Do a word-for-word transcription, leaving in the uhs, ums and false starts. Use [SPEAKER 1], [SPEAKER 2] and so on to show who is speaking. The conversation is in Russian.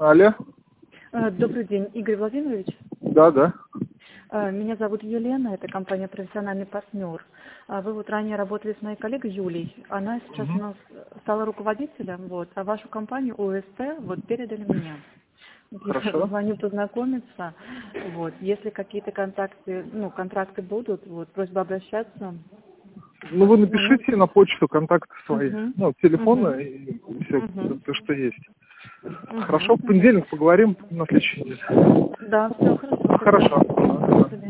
[SPEAKER 1] Алло.
[SPEAKER 2] Э, Добрый день, Игорь Владимирович.
[SPEAKER 1] Да, да.
[SPEAKER 2] Э, Меня зовут Елена, это компания «Профессиональный партнер». А Вы вот ранее работали с моей коллегой Юлей. Она сейчас у
[SPEAKER 1] Мгм.
[SPEAKER 2] нас стала руководителем, вот, а вашу компанию ОСП вот передали мне. Вот Я
[SPEAKER 1] Хорошо.
[SPEAKER 2] звоню познакомиться. Вот, если какие-то контакты, ну, контракты будут, вот, просьба обращаться.
[SPEAKER 1] Ну, вы
[SPEAKER 2] Ну, ну,
[SPEAKER 1] напишите на почту контакты свои.
[SPEAKER 2] мгм,
[SPEAKER 1] Ну, телефона
[SPEAKER 2] мгм,
[SPEAKER 1] и все,
[SPEAKER 2] мгм,
[SPEAKER 1] то, что есть.
[SPEAKER 2] мгм,
[SPEAKER 1] Хорошо, в
[SPEAKER 2] мгм.
[SPEAKER 1] понедельник поговорим на следующей неделе.
[SPEAKER 2] Да, все хорошо, спасибо.
[SPEAKER 1] Хорошо.
[SPEAKER 2] До свидания.